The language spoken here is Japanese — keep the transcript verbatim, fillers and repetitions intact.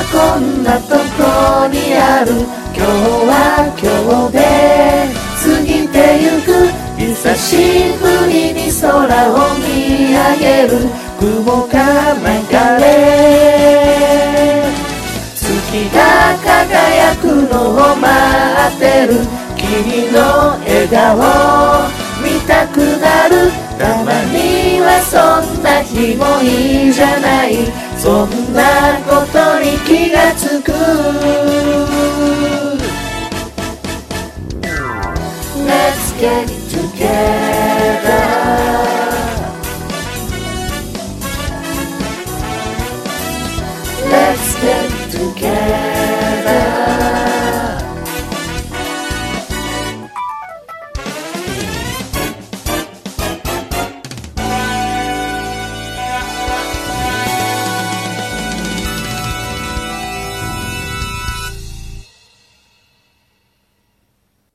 こんなとこにある。今日は今日で過ぎてゆく。久しぶりに空を見上げる。雲が流れ月が輝くのを待ってる。君の笑顔見たくなる。たまにはそんな日もいいじゃない。そんなことに気がつく。 Let's get together. Let's get together.